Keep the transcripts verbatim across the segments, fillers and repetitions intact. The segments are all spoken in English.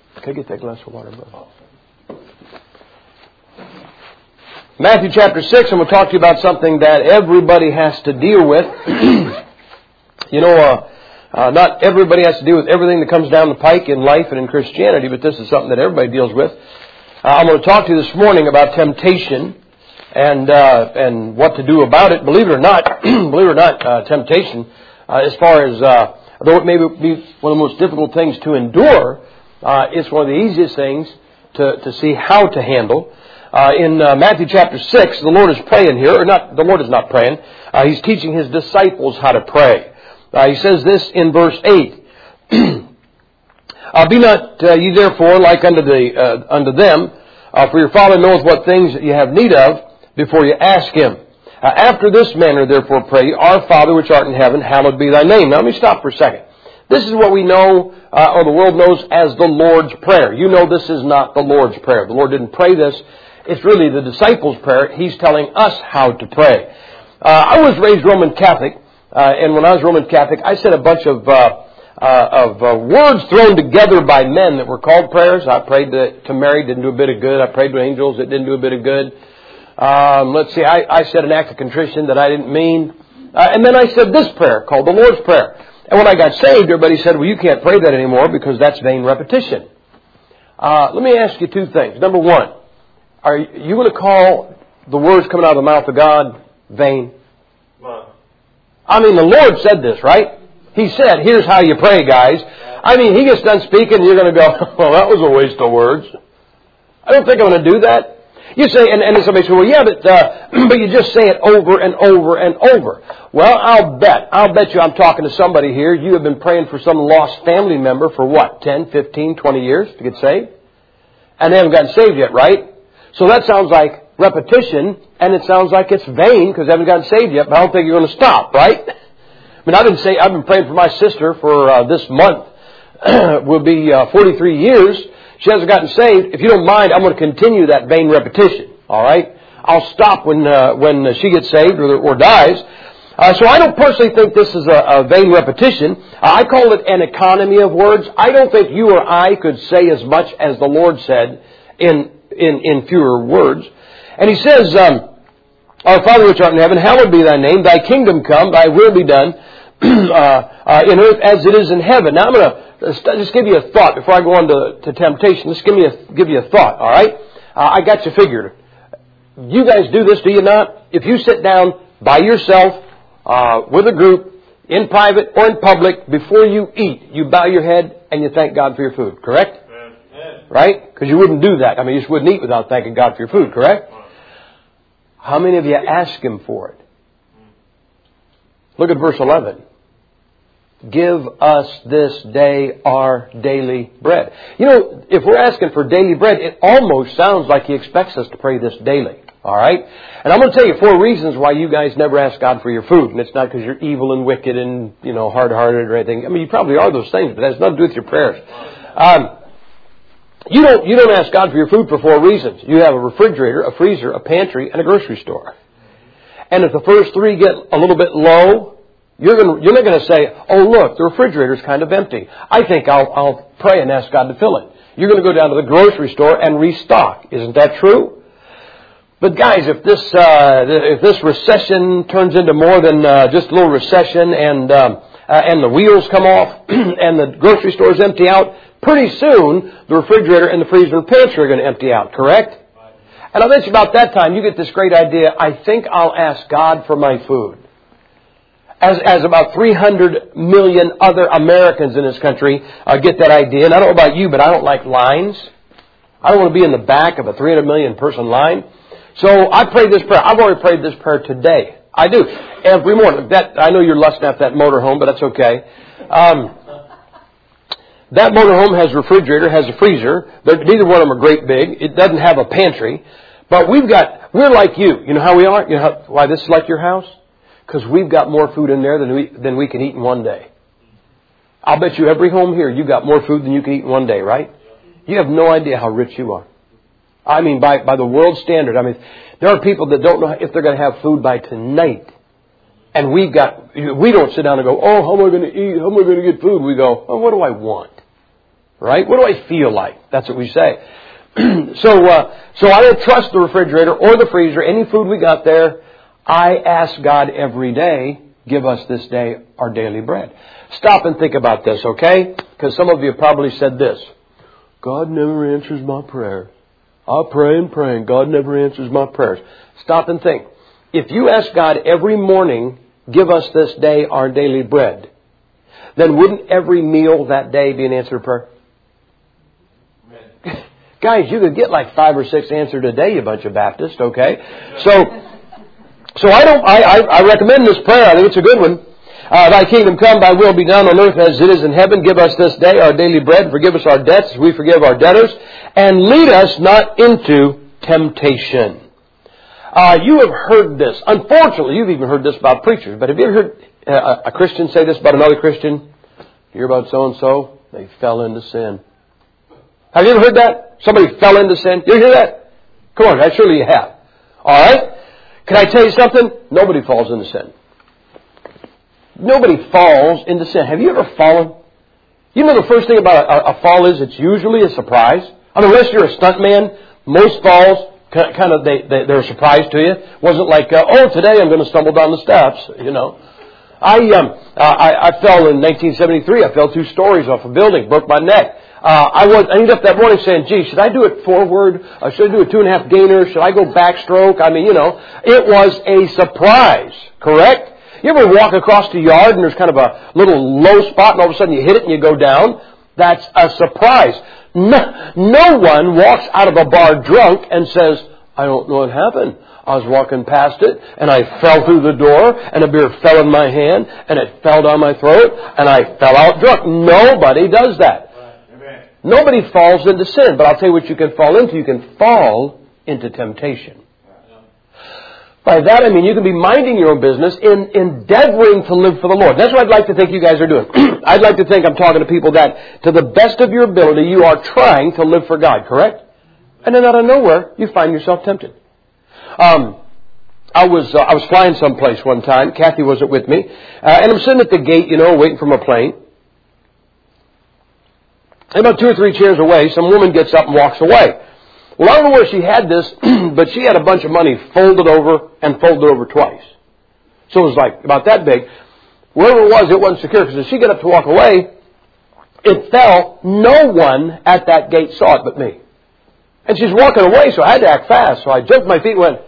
Can I get that glass of water, brother? Matthew chapter six, and we'll talk to you about something that everybody has to deal with. You know, uh, uh, not everybody has to deal with everything that comes down the pike in life and in Christianity, but this is something that everybody deals with. Uh, I'm going to talk to you this morning about temptation and uh, and what to do about it. Believe it or not, believe it or not, uh, temptation, uh, as far as, uh, though it may be one of the most difficult things to endure, uh, it's one of the easiest things to, to see how to handle. Uh, in uh, Matthew chapter six, the Lord is praying here, or not, the Lord is not praying. Uh, he's teaching His disciples how to pray. Uh, he says this in verse eight. uh, Be not uh, ye therefore like unto, the, uh, unto them, uh, for your Father knoweth what things you have need of before you ask Him. Uh, after this manner therefore pray ye, Our Father which art in heaven, hallowed be thy name. Now let me stop for a second. This is what we know, uh, or the world knows as the Lord's Prayer. You know this is not the Lord's Prayer. The Lord didn't pray this. It's really the disciples' prayer. He's telling us how to pray. Uh, I was raised Roman Catholic, uh, and when I was Roman Catholic, I said a bunch of uh, uh, of uh, words thrown together by men that were called prayers. I prayed to, to Mary, didn't do a bit of good. I prayed to angels, it didn't do a bit of good. Um, let's see, I, I said an act of contrition that I didn't mean. Uh, and then I said this prayer called the Lord's Prayer. And when I got saved, everybody said, well, you can't pray that anymore because that's vain repetition. Uh, let me ask you two things. Number one, are you going to call the words coming out of the mouth of God vain? I mean, the Lord said this, right? He said, here's how you pray, guys. I mean, He gets done speaking and you're going to go, well, that was a waste of words. I don't think I'm going to do that. You say, and, and somebody says, well, yeah, but, uh, but you just say it over and over and over. Well, I'll bet, I'll bet you I'm talking to somebody here. You have been praying for some lost family member for what, ten, fifteen, twenty years to get saved? And they haven't gotten saved yet, right? So that sounds like repetition, and it sounds like it's vain because they haven't gotten saved yet, but I don't think you're going to stop, right? I mean, I've been say, I've been praying for my sister for uh, this month. will be uh, forty-three years. She hasn't gotten saved. If you don't mind, I'm going to continue that vain repetition, all right? I'll stop when uh, when she gets saved or, or dies. Uh, so I don't personally think this is a, a vain repetition. Uh, I call it an economy of words. I don't think you or I could say as much as the Lord said in in, in fewer words. And He says, um, Our Father which art in heaven, hallowed be thy name. Thy kingdom come, thy will be done uh, uh, in earth as it is in heaven. Now I'm going to just give you a thought before I go on to, to temptation. Just give me a, give you a thought, all right? Uh, I got you figured. You guys do this, do you not? If you sit down by yourself, uh, with a group, in private or in public, before you eat, you bow your head and you thank God for your food, correct? Right? Because you wouldn't do that. I mean, you just wouldn't eat without thanking God for your food, correct? How many of you ask Him for it? Look at verse eleven. Give us this day our daily bread. You know, if we're asking for daily bread, it almost sounds like He expects us to pray this daily. All right? And I'm going to tell you four reasons why you guys never ask God for your food. And it's not because you're evil and wicked and, you know, hard-hearted or anything. I mean, you probably are those things, but that has nothing to do with your prayers. Um, You don't, you don't ask God for your food for four reasons. You have a refrigerator, a freezer, a pantry, and a grocery store. And if the first three get a little bit low, you're going you're not going to say, oh, look, the refrigerator's kind of empty. I think I'll, I'll pray and ask God to fill it. You're going to go down to the grocery store and restock. Isn't that true? But guys, if this, uh, if this recession turns into more than uh, just a little recession and, um, uh, and the wheels come off and the grocery stores empty out, pretty soon, the refrigerator and the freezer and pantry are going to empty out, correct? And I bet you about that time, you get this great idea, I think I'll ask God for my food. As as about three hundred million other Americans in this country uh, get that idea. And I don't know about you, but I don't like lines. I don't want to be in the back of a three hundred million person line. So I prayed this prayer. I've already prayed this prayer today. I do. Every morning. That I know you're lusting after that motorhome, but that's okay. Um... That motorhome has a refrigerator, has a freezer. They're, neither one of them are great big. It doesn't have a pantry. But we've got, we're like you. You know how we are? You know how, why this is like your house? Because we've got more food in there than we, than we can eat in one day. I'll bet you every home here, you've got more food than you can eat in one day, right? You have no idea how rich you are. I mean, by, by the world standard. I mean, there are people that don't know if they're going to have food by tonight. And we've got, we don't sit down and go, oh, how am I going to eat? How am I going to get food? We go, oh, what do I want? Right? What do I feel like? That's what we say. so, uh, so I don't trust the refrigerator or the freezer, any food we got there. I ask God every day, give us this day our daily bread. Stop and think about this, okay? Because some of you have probably said this. God never answers my prayer. I pray and pray and God never answers my prayers. Stop and think. If you ask God every morning, give us this day our daily bread, then wouldn't every meal that day be an answered prayer? Guys, you could get like five or six answered a day, you bunch of Baptists, okay? So, so I don't, I, I, I recommend this prayer. I think it's a good one. Uh, Thy kingdom come, Thy will be done on earth as it is in heaven. Give us this day our daily bread. Forgive us our debts as we forgive our debtors. And lead us not into temptation. Uh, you have heard this. Unfortunately, you've even heard this about preachers. But have you ever heard uh, a Christian say this about another Christian? Hear about so-and-so? They fell into sin. Have you ever heard that? Somebody fell into sin. You hear that? Come on, surely you have. All right? Can I tell you something? Nobody falls into sin. Nobody falls into sin. Have you ever fallen? You know the first thing about a, a fall is it's usually a surprise. I mean, unless you're a stuntman, most falls kind of they, they they're a surprise to you. It wasn't like uh, oh today I'm going to stumble down the steps. You know, I um uh, I, I fell in nineteen seventy-three. I fell two stories off a building, broke my neck. Uh, I was, I ended up that morning saying, gee, should I do it forward? Uh, should I do a two and a half gainer? Should I go backstroke? I mean, you know, it was a surprise, correct? You ever walk across the yard and there's kind of a little low spot and all of a sudden you hit it and you go down? That's a surprise. No, no one walks out of a bar drunk and says, I don't know what happened. I was walking past it and I fell through the door and a beer fell in my hand and it fell down my throat and I fell out drunk. Nobody does that. Nobody falls into sin, but I'll tell you what you can fall into. You can fall into temptation. By that I mean you can be minding your own business in endeavoring to live for the Lord. That's what I'd like to think you guys are doing. I'd like to think I'm talking to people that to the best of your ability you are trying to live for God, correct? And then out of nowhere you find yourself tempted. Um, I was uh, I was flying someplace one time. Kathy wasn't with me. Uh, and I'm sitting at the gate, you know, waiting for my plane. And about two or three chairs away, some woman gets up and walks away. Well, I don't know where she had this, but she had a bunch of money folded over and folded over twice. So it was like about that big. Wherever it was, it wasn't secure because as she got up to walk away, it fell. No one at that gate saw it but me. And she's walking away, so I had to act fast. So I jumped my feet and went,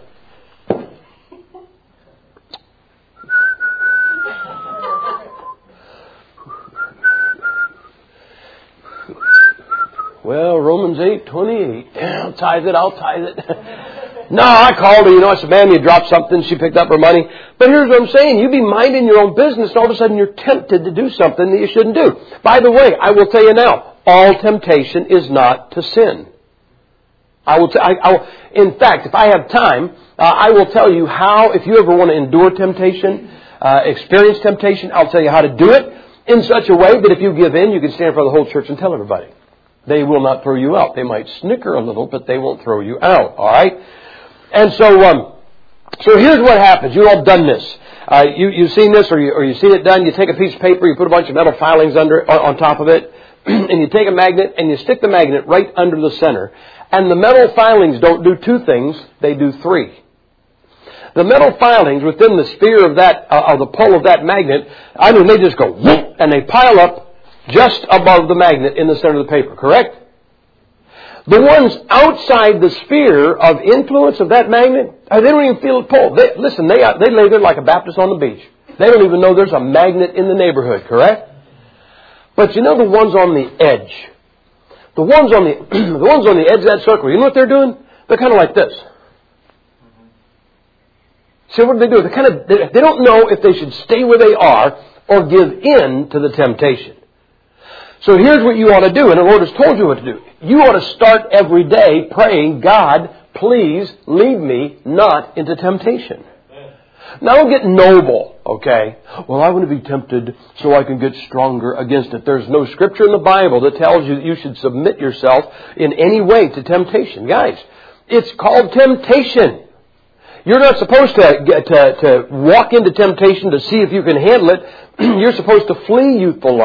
well, Romans eight twenty-eight. Yeah, I'll tithe it, I'll tithe it. No, I called her, you know, I said, man, you dropped something. She picked up her money. But here's what I'm saying. You be minding your own business and all of a sudden you're tempted to do something that you shouldn't do. By the way, I will tell you now, all temptation is not to sin. I will, t- I, I will in fact, if I have time, uh, I will tell you how, if you ever want to endure temptation, uh, experience temptation, I'll tell you how to do it in such a way that if you give in, you can stand in front of the whole church and tell everybody. They will not throw you out. They might snicker a little, but they won't throw you out. All right? And so, um, so here's what happens. You've all done this. Uh, you, you've seen this or, you, or you've seen it done. You take a piece of paper, you put a bunch of metal filings under on, on top of it, and you take a magnet and you stick the magnet right under the center. And the metal filings don't do two things. They do three. The metal filings within the sphere of that, uh, of the pole of that magnet, I mean, they just go whoop, and they pile up just above the magnet in the center of the paper, correct? The ones outside the sphere of influence of that magnet, they don't even feel it pull. They, listen, they, they lay there like a Baptist on the beach. They don't even know there's a magnet in the neighborhood, correct? But you know the ones on the edge. The ones on the, the ones on the edge of that circle, you know what they're doing? They're kind of like this. See, what do they do? They kind of, they, they don't know if they should stay where they are or give in to the temptation. So here's what you ought to do, and the Lord has told you what to do. You ought to start every day praying, God, please lead me not into temptation. Now don't get noble, okay? Well, I want to be tempted so I can get stronger against it. There's no scripture in the Bible that tells you that you should submit yourself in any way to temptation. Guys, it's called temptation. You're not supposed to, get, to, to walk into temptation to see if you can handle it. You're supposed to flee youthful lust,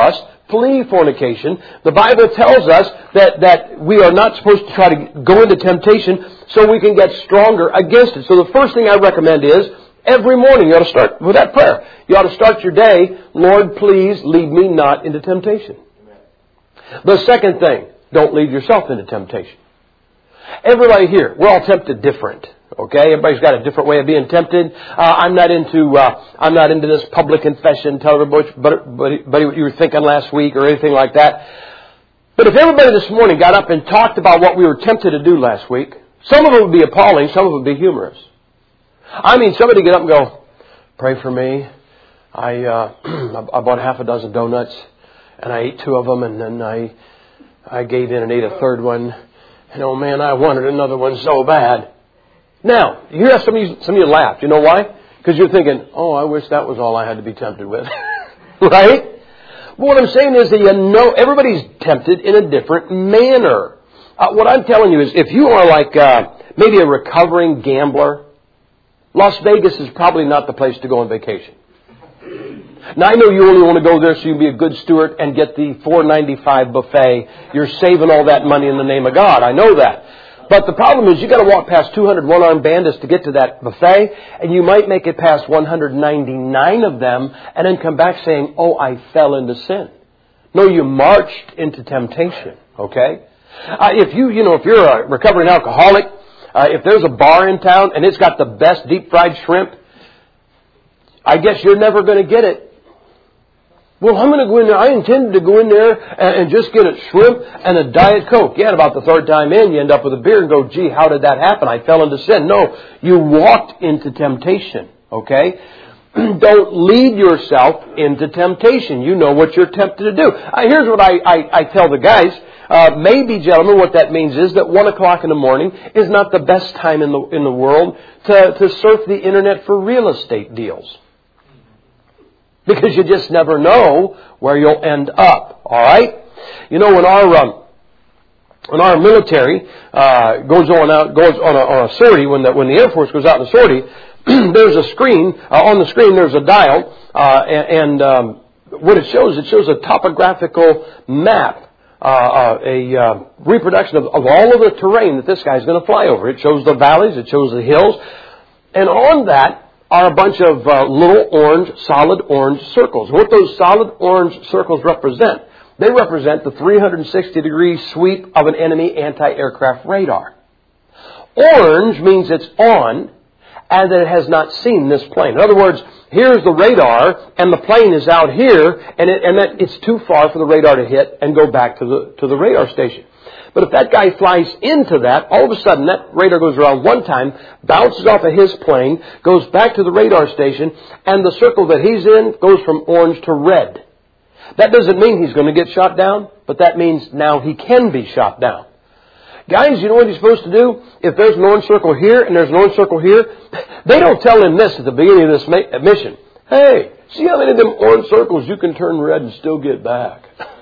flee fornication. The Bible tells us that, that we are not supposed to try to go into temptation so we can get stronger against it. So the first thing I recommend is, every morning you ought to start with that prayer. You ought to start your day, Lord, please lead me not into temptation. The second thing, don't lead yourself into temptation. Everybody here, we're all tempted different. Okay, everybody's got a different way of being tempted. Uh, I'm not into uh, I'm not into this public confession. Tell everybody, everybody what you were thinking last week or anything like that. But if everybody this morning got up and talked about what we were tempted to do last week, some of it would be appalling, some of it would be humorous. I mean, somebody get up and go, pray for me. I uh, I bought half a dozen donuts and I ate two of them, and then I I gave in and ate a third one. And oh man, I wanted another one so bad. Now, you hear some of you, some of you laugh. You know why? Because you're thinking, oh, I wish that was all I had to be tempted with. Right? But what I'm saying is that you know everybody's tempted in a different manner. Uh, what I'm telling you is if you are like uh, maybe a recovering gambler, Las Vegas is probably not the place to go on vacation. Now, I know you only want to go there so you can be a good steward and get the four ninety-five buffet. You're saving all that money in the name of God. I know that. But the problem is you got to walk past two hundred one-armed bandits to get to that buffet, and you might make it past one hundred ninety-nine of them and then come back saying, oh, I fell into sin. No, you marched into temptation, okay? Uh, if you, you know, if you're a recovering alcoholic, uh, if there's a bar in town and it's got the best deep-fried shrimp, I guess you're never going to get it. Well, I'm going to go in there. I intended to go in there and, and just get a shrimp and a Diet Coke. Yeah, and about the third time in, you end up with a beer and go, gee, how did that happen? I fell into sin. No, you walked into temptation, okay? Don't lead yourself into temptation. You know what you're tempted to do. Uh, here's what I, I, I tell the guys. Uh, maybe, gentlemen, what that means is that one o'clock in the morning is not the best time in the, in the world to, to surf the internet for real estate deals. Because you just never know where you'll end up. All right? You know, when our um, when our military uh, goes on out goes on a, on a sortie, when the when the Air Force goes out on a sortie, there's a screen uh, on the screen. There's a dial, uh, and, and um, what it shows, it shows a topographical map, uh, uh, a uh, reproduction of, of all of the terrain that this guy's going to fly over. It shows the valleys, it shows the hills, and on that are a bunch of uh, little orange, solid orange circles. What those solid orange circles represent, they represent the three hundred sixty degree sweep of an enemy anti-aircraft radar. Orange means it's on and that it has not seen this plane. In other words, here's the radar and the plane is out here, and, it, and that it's too far for the radar to hit and go back to the, to the radar station. But if that guy flies into that, all of a sudden that radar goes around one time, bounces off of his plane, goes back to the radar station, and the circle that he's in goes from orange to red. That doesn't mean he's going to get shot down, but that means now he can be shot down. Guys, you know what he's supposed to do? If there's an orange circle here and there's an orange circle here, they don't tell him this at the beginning of this mission. Hey, see how many of them orange circles you can turn red and still get back?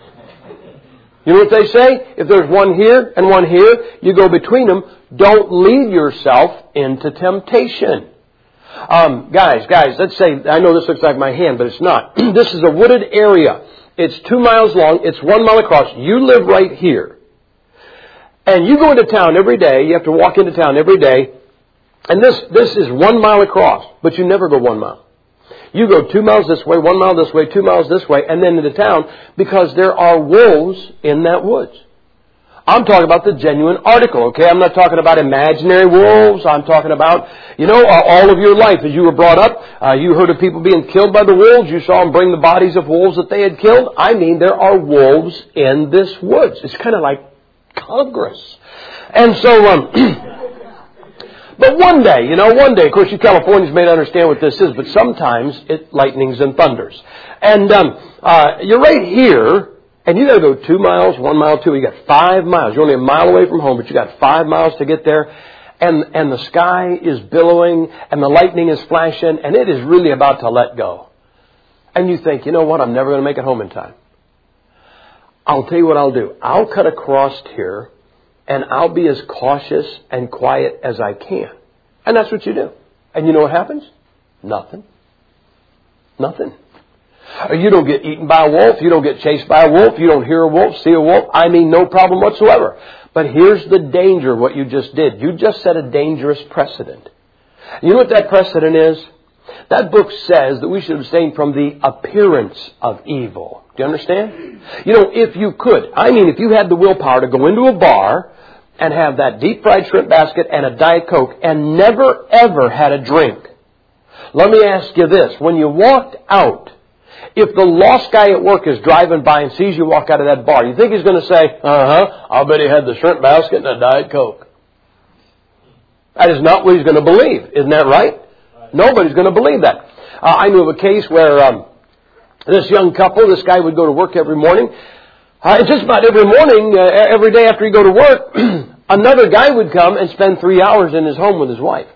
You know what they say? If there's one here and one here, you go between them. Don't lead yourself into temptation. Um, guys, guys, let's say, I know this looks like my hand, but it's not. This is a wooded area. It's two miles long. It's one mile across. You live right here. And you go into town every day. You have to walk into town every day. And this, this is one mile across, but you never go one mile. You go two miles this way, one mile this way, two miles this way, and then into town because there are wolves in that woods. I'm talking about the genuine article, okay? I'm not talking about imaginary wolves. I'm talking about, you know, all of your life as you were brought up. Uh, you heard of people being killed by the wolves. You saw them bring the bodies of wolves that they had killed. I mean, there are wolves in this woods. It's kind of like Congress. And so, um... But one day, you know, one day, of course, you Californians may not understand what this is, but sometimes it lightnings and thunders. And um, uh, you're right here, and you got to go two miles, one mile, two. You got five miles. You're only a mile away from home, but you got five miles to get there. And and the sky is billowing, and the lightning is flashing, and it is really about to let go. And you think, you know what? I'm never going to make it home in time. I'll tell you what I'll do. I'll cut across here. And I'll be as cautious and quiet as I can. And that's what you do. And you know what happens? Nothing. Nothing. You don't get eaten by a wolf. You don't get chased by a wolf. You don't hear a wolf, see a wolf. I mean, no problem whatsoever. But here's the danger of what you just did. You just set a dangerous precedent. You know what that precedent is? That book says that we should abstain from the appearance of evil. Do you understand? You know, if you could, I mean, if you had the willpower to go into a bar and have that deep fried shrimp basket and a Diet Coke and never ever had a drink, let me ask you this. When you walked out, if the lost guy at work is driving by and sees you walk out of that bar, you think he's going to say, uh-huh, I'll bet he had the shrimp basket and a Diet Coke. That is not what he's going to believe. Isn't that right? Nobody's going to believe that. Uh, I knew of a case where um, this young couple, this guy would go to work every morning. Uh, just about every morning, uh, every day after he'd go to work, another guy would come and spend three hours in his home with his wife.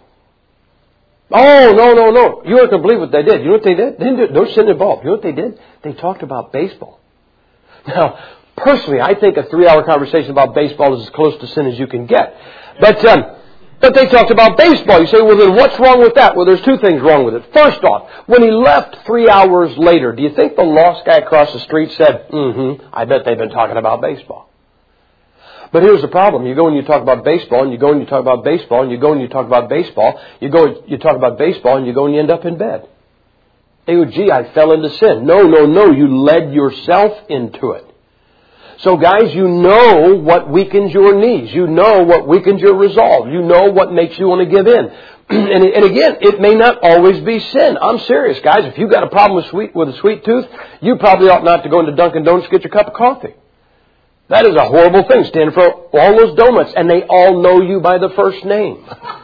Oh, no, no, no. You aren't going to believe what they did. You know what they did? They didn't do, don't sit involved. You know what they did? They talked about baseball. Now, personally, I think a three-hour conversation about baseball is as close to sin as you can get. But um, but they talked about baseball. You say, well, then what's wrong with that? Well, there's two things wrong with it. First off, when he left three hours later, do you think the lost guy across the street said, mm-hmm, I bet they've been talking about baseball? But here's the problem. You go and you talk about baseball, and you go and you talk about baseball, and you go and you talk about baseball, you go and you talk about baseball, and you go and you end up in bed. Oh, gee, I fell into sin. No, no, no. You led yourself into it. So guys, you know what weakens your knees. You know what weakens your resolve. You know what makes you want to give in. and, and again, it may not always be sin. I'm serious, guys. If you've got a problem with sweet with a sweet tooth, you probably ought not to go into Dunkin' Donuts to get your cup of coffee. That is a horrible thing, standing for all those donuts, and they all know you by the first name.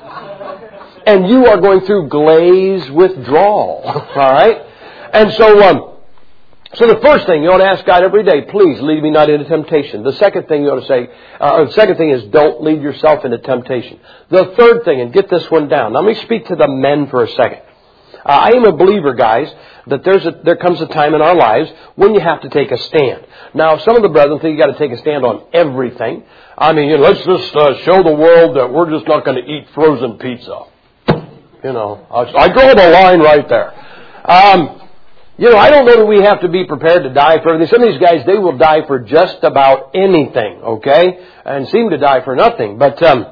And you are going through glaze withdrawal, all right? And so, um, so the first thing you ought to ask God every day, please lead me not into temptation. The second thing you ought to say, uh, the second thing is don't lead yourself into temptation. The third thing, and get this one down. Now, let me speak to the men for a second. Uh, I am a believer, guys, that there's a, there comes a time in our lives when you have to take a stand. Now, some of the brethren think you got to take a stand on everything. I mean, you know, let's just uh, show the world that we're just not going to eat frozen pizza. You know, I draw the line right there. Um, you know, I don't know that we have to be prepared to die for everything. Some of these guys, they will die for just about anything, okay, and seem to die for nothing. But um,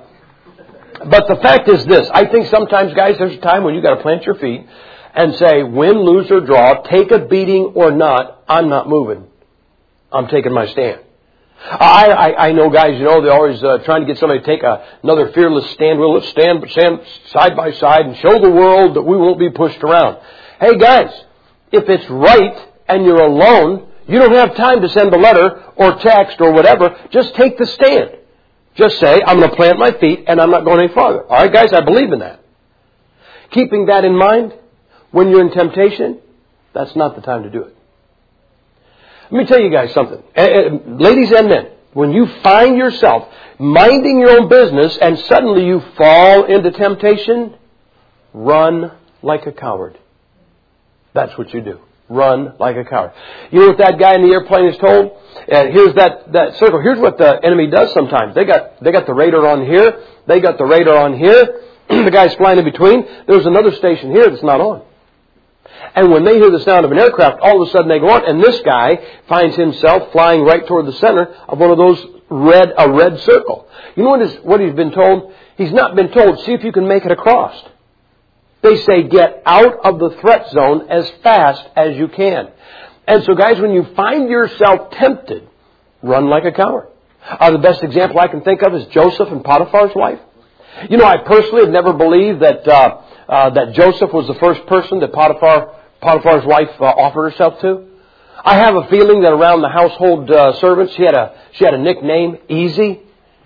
but the fact is this: I think sometimes, guys, there's a time when you got to plant your feet and say, win, lose, or draw, take a beating or not, I'm not moving. I'm taking my stand. I, I, I know guys, you know, they're always uh, trying to get somebody to take a, another fearless stand. Well, let's stand, stand side by side and show the world that we won't be pushed around. Hey, guys, if it's right and you're alone, you don't have time to send a letter or text or whatever. Just take the stand. Just say, I'm going to plant my feet and I'm not going any farther. All right, guys, I believe in that. Keeping that in mind, when you're in temptation, that's not the time to do it. Let me tell you guys something. Ladies and men, when you find yourself minding your own business and suddenly you fall into temptation, run like a coward. That's what you do. Run like a coward. You know what that guy in the airplane is told? Uh, here's that, that circle. Here's what the enemy does sometimes. They got, they got the radar on here. They got the radar on here. The guy's flying in between. There's another station here that's not on. And when they hear the sound of an aircraft, all of a sudden they go on, and this guy finds himself flying right toward the center of one of those red, a red circle. You know what, is, what he's been told? He's not been told, see if you can make it across. They say, get out of the threat zone as fast as you can. And so, guys, when you find yourself tempted, run like a coward. Uh, the best example I can think of is Joseph and Potiphar's wife. You know, I personally have never believed that uh, uh, that Joseph was the first person that Potiphar, Potiphar's wife uh, offered herself to. I have a feeling that around the household uh, servants, she had a she had a nickname, Easy.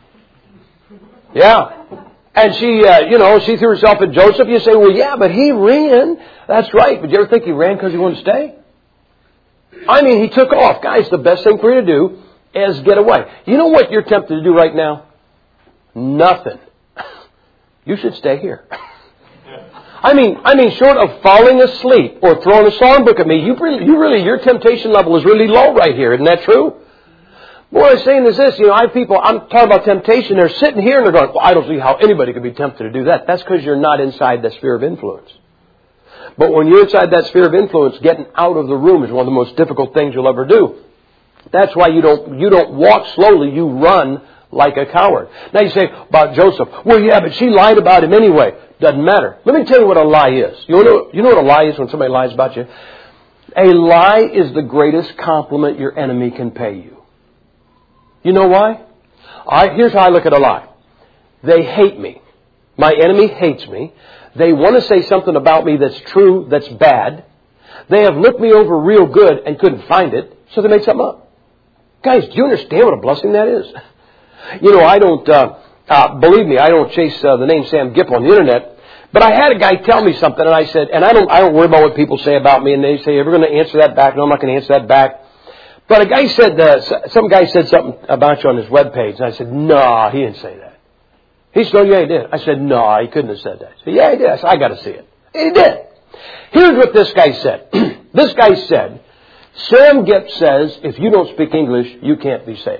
Yeah. And she, uh, you know, she threw herself at Joseph. You say, well, yeah, but he ran. That's right. But you ever think he ran because he wanted to stay? I mean, he took off. Guys, the best thing for you to do is get away. You know what you're tempted to do right now? Nothing. You should stay here. I mean, I mean, short of falling asleep or throwing a songbook at me, you really, you really, your temptation level is really low right here. Isn't that true? What I'm saying is this, you know, I have people, I'm talking about temptation, they're sitting here and they're going, well, I don't see how anybody could be tempted to do that. That's because you're not inside the sphere of influence. But when you're inside that sphere of influence, getting out of the room is one of the most difficult things you'll ever do. That's why you don't, you don't walk slowly, you run like a coward. Now you say about Joseph, well, yeah, but she lied about him anyway. Doesn't matter. Let me tell you what a lie is. You know, you know what a lie is when somebody lies about you? A lie is the greatest compliment your enemy can pay you. You know why? I, here's how I look at a lie. They hate me. My enemy hates me. They want to say something about me that's true, that's bad. They have looked me over real good and couldn't find it, so they made something up. Guys, do you understand what a blessing that is? You know, I don't, uh, uh, believe me, I don't chase uh, the name Sam Gipp on the internet, but I had a guy tell me something, and I said, and I don't, I don't worry about what people say about me, and they say, "You're going to answer that back?" No, I'm not going to answer that back. But a guy said, uh, some guy said something about you on his webpage, and I said, "No, he didn't say that." He said, "Oh, yeah, he did." I said, "No, he couldn't have said that." I said, "Yeah, he did." I said, "I got to see it." And he did. Here's what this guy said. This guy said, Sam Gipp says, if you don't speak English, you can't be saved.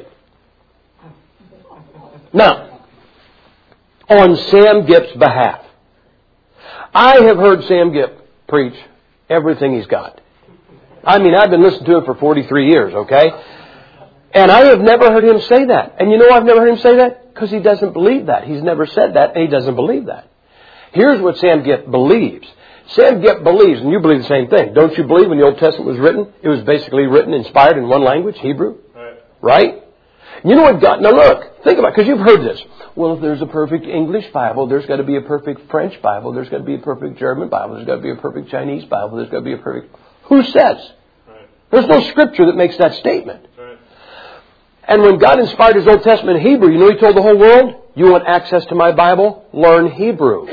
Now, on Sam Gipp's behalf, I have heard Sam Gipp preach everything he's got. I mean, I've been listening to him for forty-three years, okay? And I have never heard him say that. And you know why I've never heard him say that? Because he doesn't believe that. He's never said that, and he doesn't believe that. Here's what Sam Gipp believes. Sam Gipp believes, and you believe the same thing. Don't you believe when the Old Testament was written, it was basically written, inspired in one language, Hebrew? Right. Right? You know what God... Now look, think about it, because you've heard this. Well, if there's a perfect English Bible, there's got to be a perfect French Bible, there's got to be a perfect German Bible, there's got to be a perfect Chinese Bible, there's got to be a perfect... Who says? Right. There's no scripture that makes that statement. Right. And when God inspired His Old Testament in Hebrew, you know He told the whole world, you want access to my Bible? Learn Hebrew.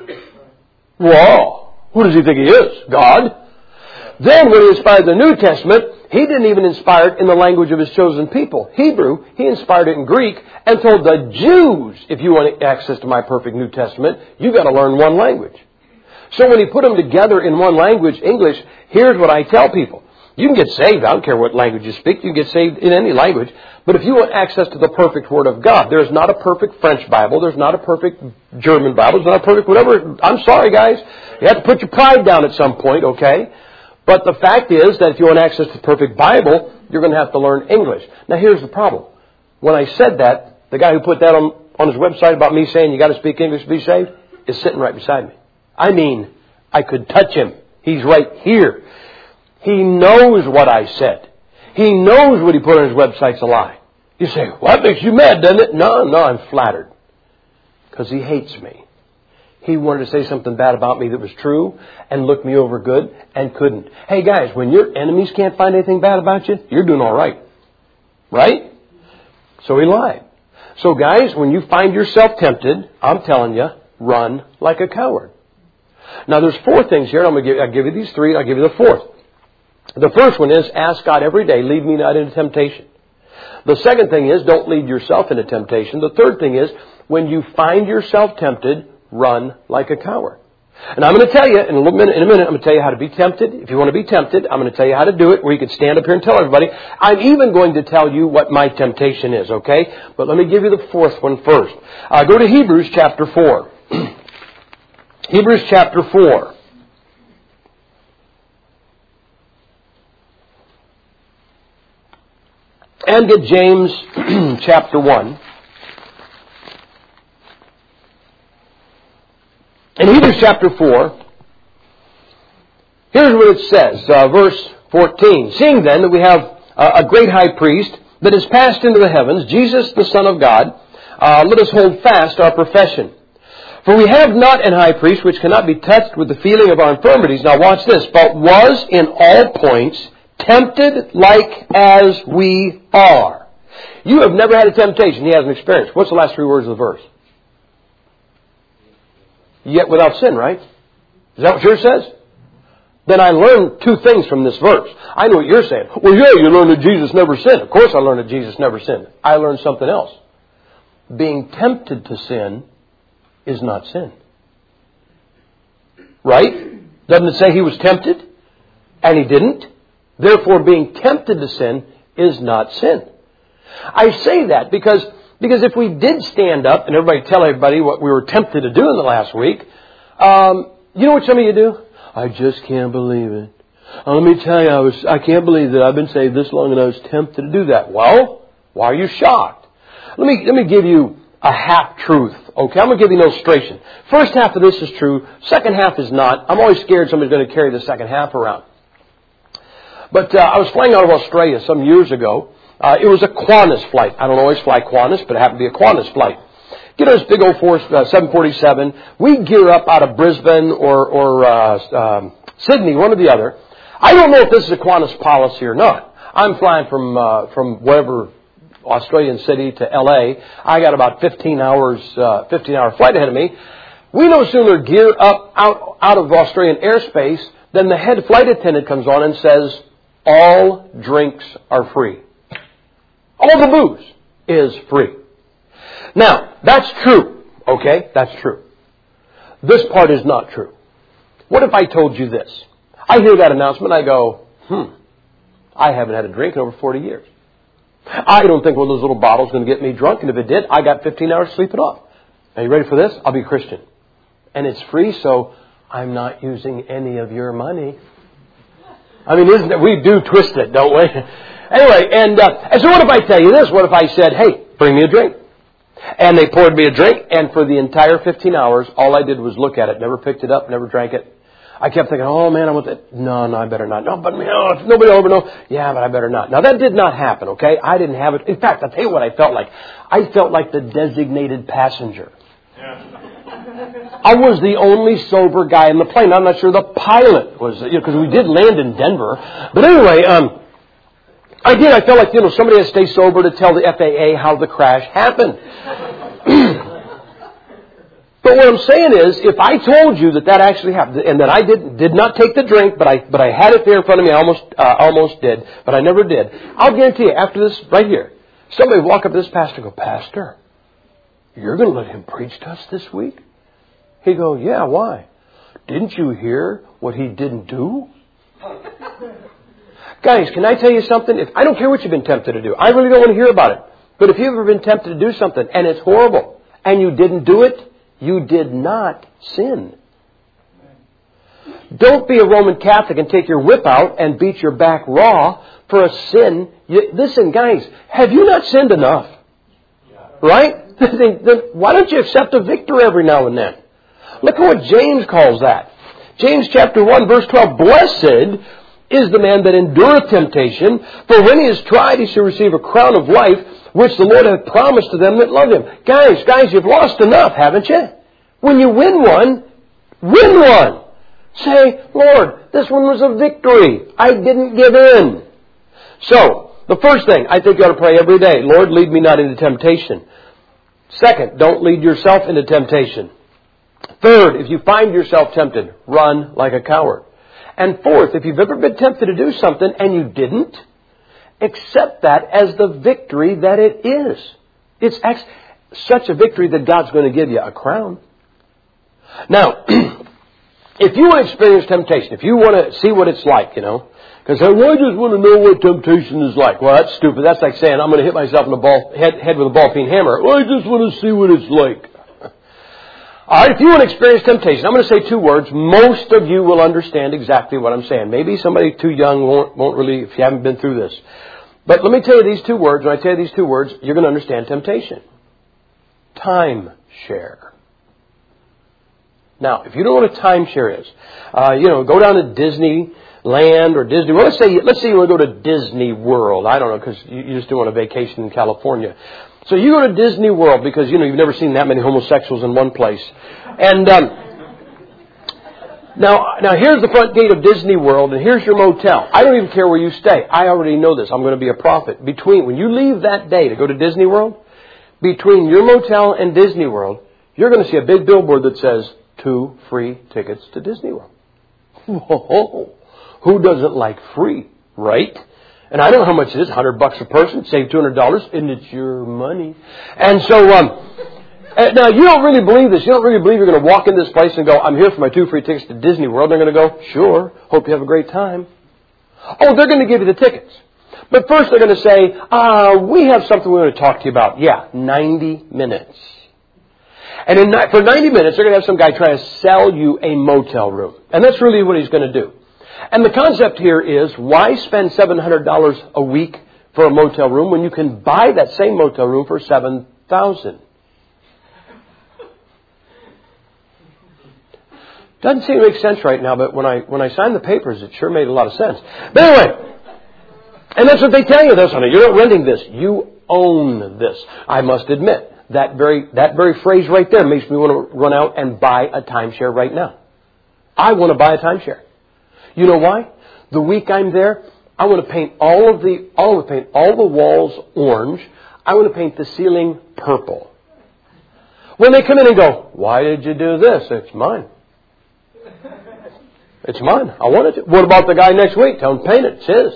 Whoa! Who does He think He is? God. Then when He inspired the New Testament, He didn't even inspire it in the language of His chosen people, Hebrew. He inspired it in Greek and told the Jews, if you want access to my perfect New Testament, you've got to learn one language. So when He put them together in one language, English, here's what I tell people. You can get saved. I don't care what language you speak. You can get saved in any language. But if you want access to the perfect Word of God, there's not a perfect French Bible. There's not a perfect German Bible. There's not a perfect whatever. I'm sorry, guys. You have to put your pride down at some point, okay? But the fact is that if you want access to the perfect Bible, you're going to have to learn English. Now, here's the problem. When I said that, the guy who put that on, on his website about me saying you got to speak English to be saved is sitting right beside me. I mean, I could touch him. He's right here. He knows what I said. He knows what he put on his website's a lie. You say, well, that makes you mad, doesn't it? No, no, I'm flattered. Because he hates me. He wanted to say something bad about me that was true and look me over good and couldn't. Hey, guys, when your enemies can't find anything bad about you, you're doing all right. Right? So he lied. So, guys, when you find yourself tempted, I'm telling you, run like a coward. Now, there's four things here. I'm going to give, I'll give you these three. I'll give you the fourth. The first one is, ask God every day, lead me not into temptation. The second thing is, don't lead yourself into temptation. The third thing is, when you find yourself tempted, run like a coward. And I'm going to tell you, in a, little minute, in a minute, I'm going to tell you how to be tempted. If you want to be tempted, I'm going to tell you how to do it, where you can stand up here and tell everybody. I'm even going to tell you what my temptation is, okay? But let me give you the fourth one first. Uh, go to Hebrews chapter four. Hebrews chapter four. And get James chapter one. In Hebrews chapter four, here's what it says, uh, verse fourteen. Seeing then that we have uh, a great high priest that has passed into the heavens, Jesus the Son of God, uh, let us hold fast our profession. For we have not an high priest which cannot be touched with the feeling of our infirmities. Now watch this. But was in all points tempted like as we are. You have never had a temptation he hasn't experienced. What's the last three words of the verse? Yet without sin, right? Is that what yours says? Then I learned two things from this verse. I know what you're saying. Well, yeah, you learned that Jesus never sinned. Of course I learned that Jesus never sinned. I learned something else. Being tempted to sin is not sin. Right? Doesn't it say he was tempted? And he didn't? Therefore, being tempted to sin is not sin. I say that because, because if we did stand up and everybody tell everybody what we were tempted to do in the last week, um, you know what some of you do? I just can't believe it. Uh, let me tell you, I was, I can't believe that I've been saved this long and I was tempted to do that. Well, why are you shocked? Let me, let me give you a half-truth. Okay, I'm going to give you an illustration. First half of this is true. Second half is not. I'm always scared somebody's going to carry the second half around. But uh, I was flying out of Australia some years ago. Uh, it was a Qantas flight. I don't always fly Qantas, but it happened to be a Qantas flight. Get on this big old four, uh, seven forty-seven. We gear up out of Brisbane or, or uh, um, Sydney, one or the other. I don't know if this is a Qantas policy or not. I'm flying from uh, from whatever Australian city to L A. I got about fifteen hours, uh, fifteen hour flight ahead of me. We no sooner gear up out out of Australian airspace than the head flight attendant comes on and says, "All drinks are free. All the booze is free." Now, that's true. Okay, that's true. This part is not true. What if I told you this? I hear that announcement, I go, hmm, I haven't had a drink in over forty years. I don't think one of those little bottles is going to get me drunk, and if it did, I got fifteen hours sleeping off. Are you ready for this? I'll be a Christian. And it's free, so I'm not using any of your money. I mean, isn't it? We do twist it, don't we? Anyway, and, uh, and so what if I tell you this? What if I said, hey, bring me a drink? And they poured me a drink, and for the entire fifteen hours, all I did was look at it, never picked it up, never drank it. I kept thinking, oh man, I want that. No, no, I better not. No, but no, if nobody will ever know. Yeah, but I better not. Now that did not happen, okay? I didn't have it. In fact, I'll tell you what I felt like. I felt like the designated passenger. Yeah. I was the only sober guy in the plane. I'm not sure the pilot was, you know, because we did land in Denver. But anyway, um, I did. I felt like, you know, somebody had to stay sober to tell the F A A how the crash happened. But what I'm saying is, if I told you that that actually happened, and that I did did not take the drink, but I but I had it there in front of me, I almost uh, almost did, but I never did. I'll guarantee you, after this, right here, somebody would walk up to this pastor and go, "Pastor, you're going to let him preach to us this week?" He'd go, "Yeah, why? Didn't you hear what he didn't do?" Guys, can I tell you something? If I don't care what you've been tempted to do, I really don't want to hear about it. But if you've ever been tempted to do something and it's horrible and you didn't do it, you did not sin. Don't be a Roman Catholic and take your whip out and beat your back raw for a sin. You, listen, guys, have you not sinned enough? Right? Then why don't you accept a victory every now and then? Look at what James calls that. James chapter one, verse twelve. Blessed is the man that endureth temptation, for when he is tried, he shall receive a crown of life, which the Lord hath promised to them that love him. Guys, guys, you've lost enough, haven't you? When you win one, win one. Say, Lord, this one was a victory. I didn't give in. So, the first thing, I think you ought to pray every day, Lord, lead me not into temptation. Second, don't lead yourself into temptation. Third, if you find yourself tempted, run like a coward. And fourth, if you've ever been tempted to do something and you didn't, accept that as the victory that it is. It's ex- such a victory that God's going to give you a crown. Now, if you want to experience temptation, if you want to see what it's like, you know, because I just want to know what temptation is like. Well, that's stupid. That's like saying I'm going to hit myself in the ball, head, head with a ball-peen hammer. Well, I just want to see what it's like. All right, if you want to experience temptation, I'm going to say two words. Most of you will understand exactly what I'm saying. Maybe somebody too young won't, won't really, if you haven't been through this. But let me tell you these two words. When I tell you these two words, you're going to understand temptation. Timeshare. Now, if you don't know what a timeshare is, uh, you know, go down to Disneyland or Disney. Well, let's say let's say you want to go to Disney World. I don't know, because you, you just do want a vacation in California. So you go to Disney World because, you know, you've never seen that many homosexuals in one place. And um, now, now here's the front gate of Disney World, and here's your motel. I don't even care where you stay. I already know this. I'm going to be a prophet. Between when you leave that day to go to Disney World, between your motel and Disney World, you're going to see a big billboard that says two free tickets to Disney World. Whoa, who doesn't like free, right? And I don't know how much it is, one hundred bucks a person, save two hundred dollars, and it's your money. And so, um, now you don't really believe this. You don't really believe you're going to walk into this place and go, I'm here for my two free tickets to Disney World. And they're going to go, sure, hope you have a great time. Oh, they're going to give you the tickets. But first they're going to say, uh, we have something we want to talk to you about. Yeah, ninety minutes. And in, for ninety minutes, they're going to have some guy try to sell you a motel room. And that's really what he's going to do. And the concept here is, why spend seven hundred dollars a week for a motel room when you can buy that same motel room for seven thousand dollars? Doesn't seem to make sense right now, but when I when I signed the papers, it sure made a lot of sense. But anyway, and that's what they tell you. That's honey, you're not renting this. You own this. I must admit, that very that very phrase right there makes me want to run out and buy a timeshare right now. I want to buy a timeshare. You know why? The week I'm there, I want to paint all of the all of the paint all the walls orange. I want to paint the ceiling purple. When they come in and go, "Why did you do this?" It's mine. It's mine. I wanted it. What about the guy next week? Tell him paint it. It's his.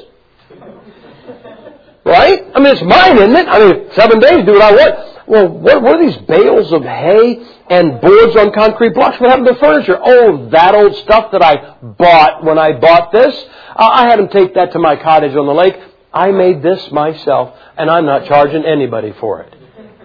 Right? I mean, it's mine, isn't it? I mean, seven days, do what I want. Well, what, what are these bales of hay and boards on concrete blocks? What happened to the furniture? Oh, that old stuff that I bought when I bought this. Uh, I had him take that to my cottage on the lake. I made this myself, and I'm not charging anybody for it.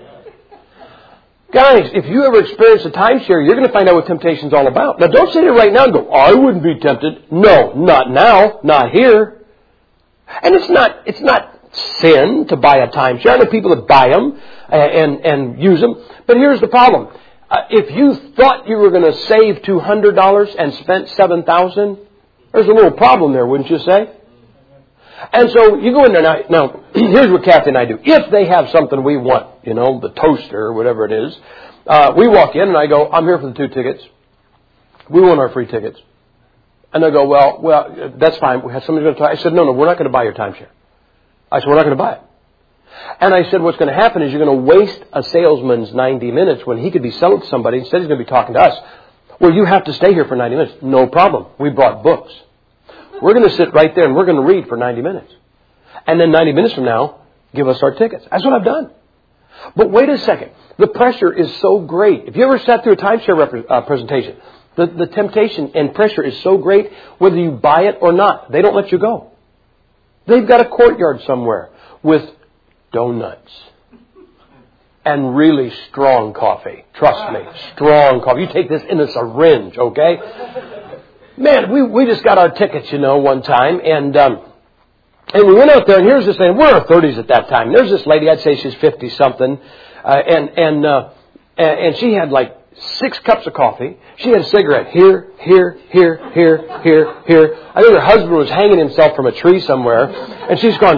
Guys, if you ever experience a timeshare, you're going to find out what temptation's all about. Now, don't sit here right now and go, I wouldn't be tempted. No, not now, not here. And it's not, it's not sin to buy a timeshare. I know people that buy them and, and use them. But here's the problem. Uh, if you thought you were going to save two hundred dollars and spent seven thousand dollars, there's a little problem there, wouldn't you say? And so you go in there now. Now, here's what Kathy and I do. If they have something we want, you know, the toaster or whatever it is, uh, we walk in and I go, I'm here for the two tickets. We want our free tickets. And they go, well, well, that's fine. We have somebody going to talk. I said, no, no, we're not going to buy your timeshare. I said, we're not going to buy it. And I said, what's going to happen is you're going to waste a salesman's ninety minutes when he could be selling to somebody. Instead, he's going to be talking to us. Well, you have to stay here for ninety minutes. No problem. We brought books. We're going to sit right there and we're going to read for ninety minutes. And then ninety minutes from now, give us our tickets. That's what I've done. But wait a second. The pressure is so great. If you ever sat through a timeshare rep- uh, presentation, the, the temptation and pressure is so great, whether you buy it or not, they don't let you go. They've got a courtyard somewhere with donuts and really strong coffee. Trust me, strong coffee. You take this in a syringe, okay? Man, we, we just got our tickets, you know, one time, and um, and we went out there, and here's this lady. We're in our thirties at that time. There's this lady, I'd say she's fifty-something, uh, and and, uh, and and she had like six cups of coffee. She had a cigarette here, here, here, here, here, here. I think her husband was hanging himself from a tree somewhere, and she's gone.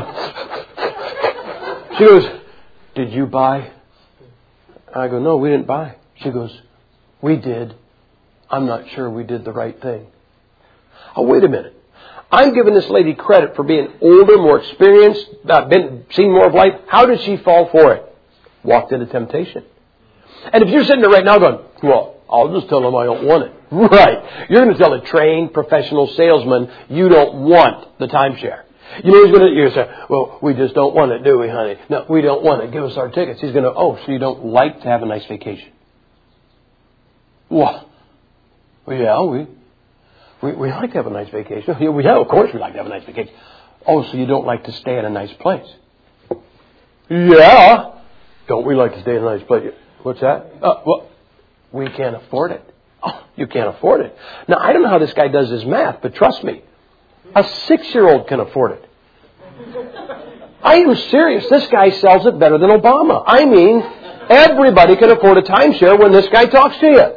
She goes, did you buy? I go, no, we didn't buy. She goes, we did. I'm not sure we did the right thing. Oh, wait a minute. I'm giving this lady credit for being older, more experienced, uh, been seen more of life. How did she fall for it? Walked into temptation. And if you're sitting there right now going, well, I'll just tell them I don't want it. Right. You're going to tell a trained professional salesman you don't want the timeshare. You know, he's going to, you're going to say, well, we just don't want it, do we, honey? No, we don't want it. Give us our tickets. He's going to, oh, so you don't like to have a nice vacation? Well, well yeah, we, we we like to have a nice vacation. Yeah, we have, of course we like to have a nice vacation. Oh, so you don't like to stay at a nice place? Yeah. Don't we like to stay in a nice place? What's that? Uh, well, we can't afford it. Oh, you can't afford it. Now, I don't know how this guy does his math, but trust me, a six-year-old can afford it. I am serious. This guy sells it better than Obama. I mean, everybody can afford a timeshare when this guy talks to you.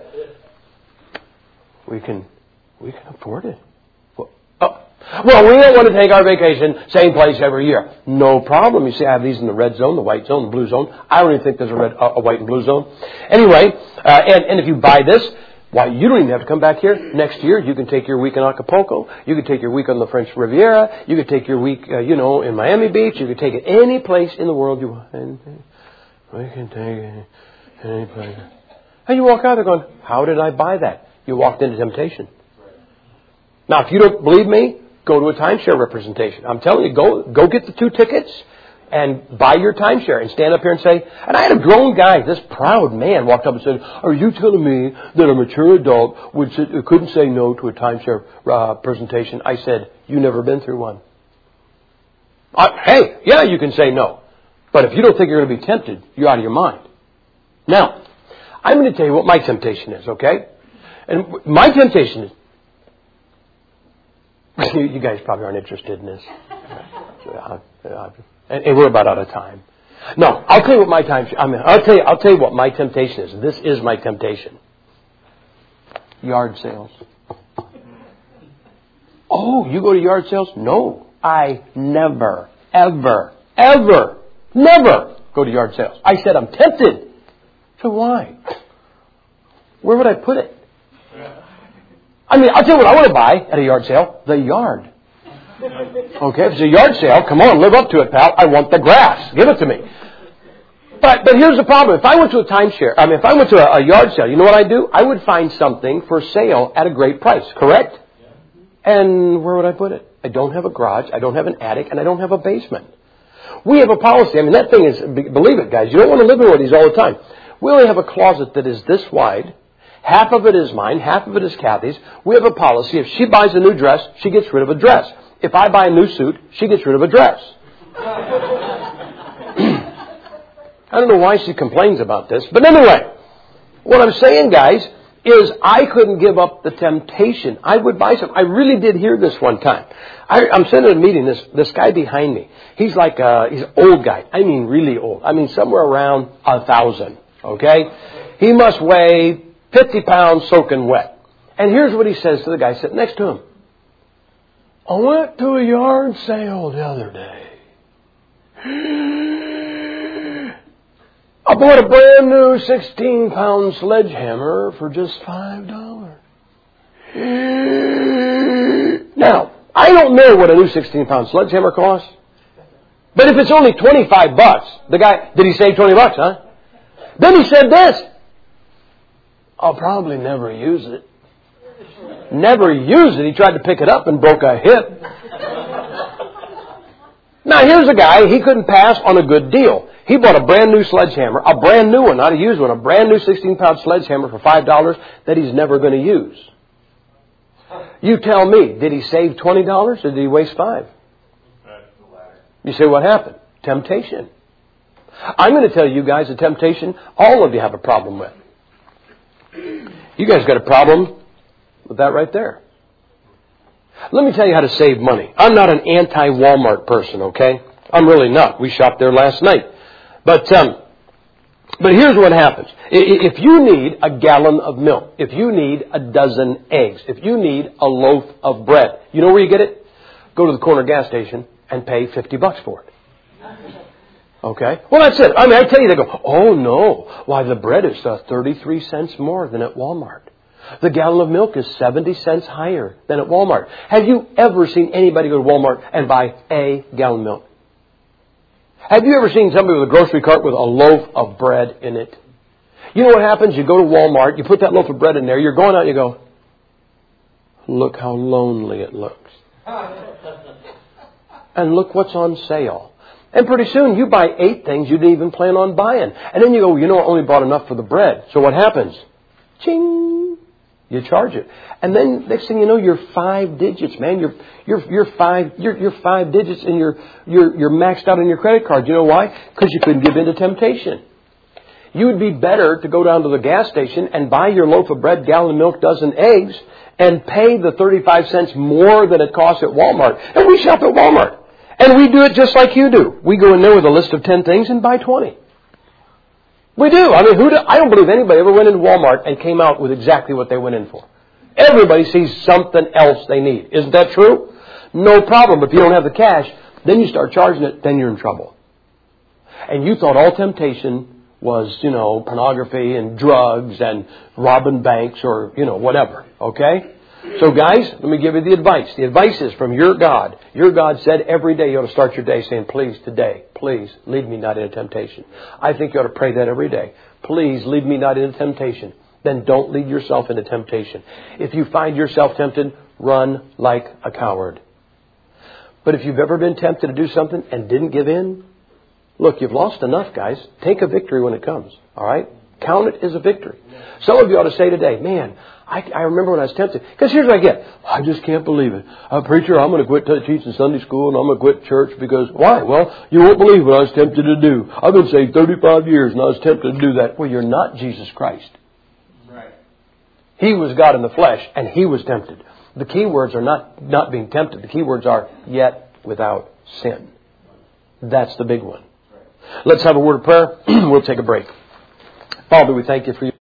We can, we can afford it. Well, oh, well, we don't want to take our vacation same place every year. No problem. You see, I have these in the red zone, the white zone, the blue zone. I don't even think there's a red, a white and blue zone. Anyway, uh, and, and if you buy this, why, you don't even have to come back here. Next year, you can take your week in Acapulco. You can take your week on the French Riviera. You can take your week, uh, you know, in Miami Beach. You can take it any place in the world you want. We can take it any place. And you walk out there going, how did I buy that? You walked into temptation. Now, if you don't believe me, go to a timeshare representation. I'm telling you, go go get the two tickets and buy your timeshare and stand up here and say, and I had a grown guy, this proud man, walked up and said, are you telling me that a mature adult would sit, couldn't say no to a timeshare uh, presentation? I said, you never been through one. Uh, hey, yeah, you can say no. But if you don't think you're going to be tempted, you're out of your mind. Now, I'm going to tell you what my temptation is, okay? And my temptation is... You guys probably aren't interested in this. And we're about out of time. No, I'll tell you what my time. I mean, I'll tell you. I'll tell you what my temptation is. This is my temptation. Yard sales. Oh, you go to yard sales? No, I never, ever, ever, never go to yard sales. I said I'm tempted. So why? Where would I put it? I mean, I'll tell you what I want to buy at a yard sale. The yard. Okay, if it's a yard sale, come on, live up to it, pal. I want the grass. Give it to me. But but here's the problem. If I went to a timeshare, I mean, if I went to a, a yard sale, you know what I'd do? I would find something for sale at a great price, correct? And where would I put it? I don't have a garage, I don't have an attic, and I don't have a basement. We have a policy. I mean, that thing is, believe it, guys, you don't want to live in one of these all the time. We only have a closet that is this wide. Half of it is mine, half of it is Kathy's. We have a policy. If she buys a new dress, she gets rid of a dress. If I buy a new suit, she gets rid of a dress. I don't know why she complains about this. But anyway, what I'm saying, guys, is I couldn't give up the temptation. I would buy some. I really did hear this one time. I, I'm sitting at a meeting. This this guy behind me, he's like a, he's an old guy. I mean, really old. I mean, somewhere around a thousand. Okay? He must weigh fifty pounds soaking wet. And here's what he says to the guy sitting next to him. I went to a yard sale the other day. I bought a brand new sixteen pound sledgehammer for just five dollars. Now, I don't know what a new sixteen pound sledgehammer costs. But if it's only twenty-five bucks, the guy, did he save twenty bucks, huh? Then he said this. I'll probably never use it. Never used it. He tried to pick it up and broke a hip. Now, here's a guy, he couldn't pass on a good deal. He bought a brand new sledgehammer, a brand new one, not a used one, a brand new sixteen pound sledgehammer for five dollars that he's never going to use. You tell me, did he save twenty dollars or did he waste five? You say, what happened? Temptation. I'm going to tell you guys a temptation all of you have a problem with. You guys got a problem with that right there. Let me tell you how to save money. I'm not an anti-Walmart person, okay? I'm really not. We shopped there last night. But um, but here's what happens. If you need a gallon of milk, if you need a dozen eggs, if you need a loaf of bread, you know where you get it? Go to the corner gas station and pay fifty bucks for it. Okay? Well, that's it. I mean, I tell you, they go, oh, no. Why, the bread is uh, thirty-three cents more than at Walmart. The gallon of milk is seventy cents higher than at Walmart. Have you ever seen anybody go to Walmart and buy a gallon of milk? Have you ever seen somebody with a grocery cart with a loaf of bread in it? You know what happens? You go to Walmart, you put that loaf of bread in there, you're going out and you go, look how lonely it looks. And look what's on sale. And pretty soon you buy eight things you didn't even plan on buying. And then you go, you know, I only bought enough for the bread. So what happens? Ching! You charge it. And then next thing you know, you're five digits, man. You're you're you're five you're you're five digits and you're you're you're maxed out on your credit card. You know why? Because you couldn't give in to temptation. You would be better to go down to the gas station and buy your loaf of bread, gallon of milk, dozen eggs, and pay the thirty-five cents more than it costs at Walmart. And we shop at Walmart. And we do it just like you do. We go in there with a list of ten things and buy twenty. We do. I mean, who do, I don't believe anybody ever went into Walmart and came out with exactly what they went in for. Everybody sees something else they need. Isn't that true? No problem. If you don't have the cash, then you start charging it, then you're in trouble. And you thought all temptation was, you know, pornography and drugs and robbing banks or, you know, whatever. Okay? So guys, let me give you the advice. The advice is from your God. Your God said every day you ought to start your day saying, please, today, please, lead me not into temptation. I think you ought to pray that every day. Please, lead me not into temptation. Then don't lead yourself into temptation. If you find yourself tempted, run like a coward. But if you've ever been tempted to do something and didn't give in, look, you've lost enough, guys. Take a victory when it comes. All right? Count it as a victory. Some of you ought to say today, man, I, I remember when I was tempted. Because here's what I get. I just can't believe it. Uh, preacher, I'm going to quit t- teaching Sunday school and I'm going to quit church because, why? Well, you won't believe what I was tempted to do. I've been saved thirty-five years and I was tempted to do that. Well, you're not Jesus Christ. Right. He was God in the flesh and He was tempted. The key words are not, not being tempted. The key words are yet without sin. That's the big one. Let's have a word of prayer. We'll take a break. Father, we thank you for your